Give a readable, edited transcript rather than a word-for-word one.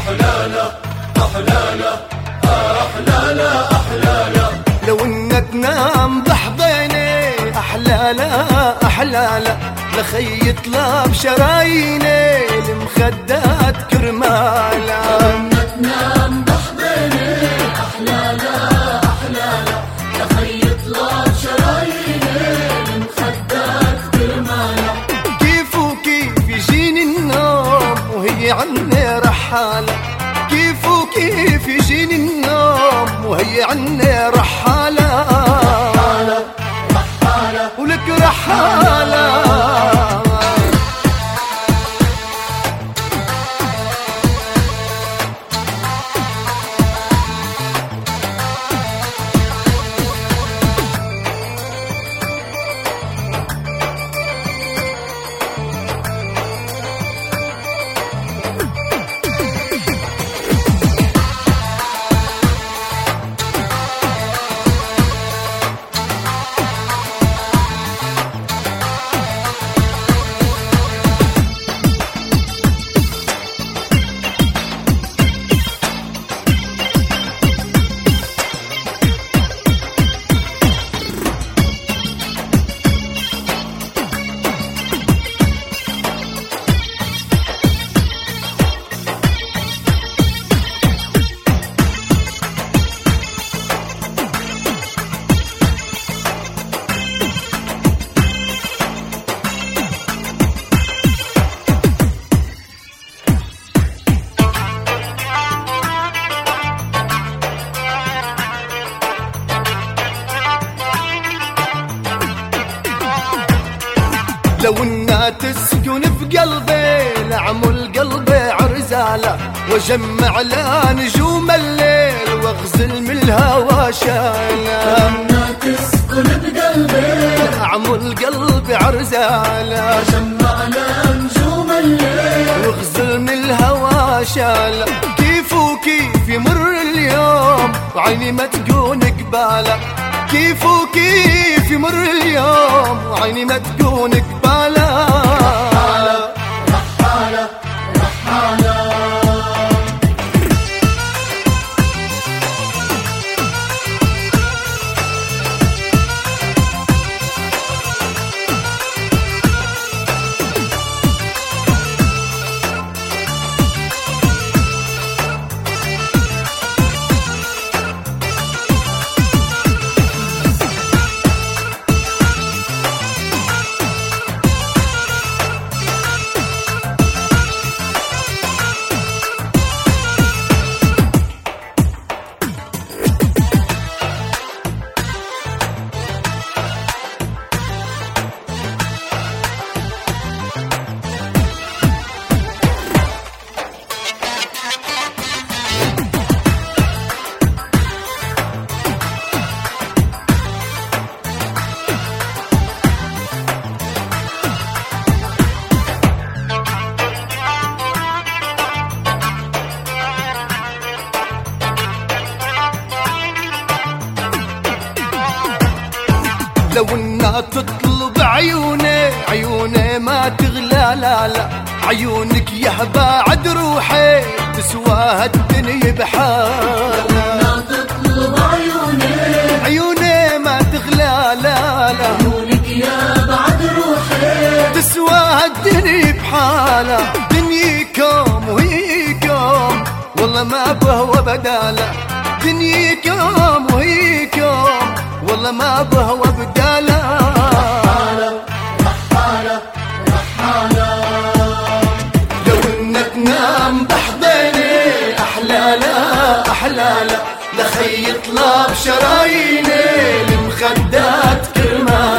أحلالا أحلالا أحلالا أحلالا. لو انك تنام بحضيني أحلالا أحلالا، لخيط لا بشراييني المخدات كرمالا. لو انك تنام بحضيني أحلالا أحلالا، لخيط لا بشراييني المخدات كرمالا. كيف وكيف يجيني النوم وهي عني رحالة، كيف وكيف يجيني النوم وهي عني رحالة، رحالة رحالة ولك رحالة. لو انها تسكن في قلبي لعمل قلبي عرزالة، واجمع لا نجوم الليل واغزل من الهوى شالة. لو انها تسكن بقلبي لعمل قلبي عرزالة، واجمع لا نجوم الليل واغزل من الهوى شالة. كيف وكيف يمر اليوم وعيني ما تكون قبالة، كيف وكيف يمر اليوم وعيني ما تكون قبالة. رحالة رحالة رحالة. لو انها تطلب عيوني عيوني ما تغلى لا لا، عيونك يا بعد روحي تسواها الدنيا بحالها. لو انها تطلب عيوني عيوني ما تغلى لا لا، عيونك يا بعد روحي تسواها الدنيا بحالها. دنياكم وهيكم والله ما بهوى بدالة، دنياكم وهيكم والله ما بهوى بدالة. رحالة رحالة رحالة. لو انك نام بحضيني أحلالا أحلالا، لخيط لا بشراييني المخدات كرمال.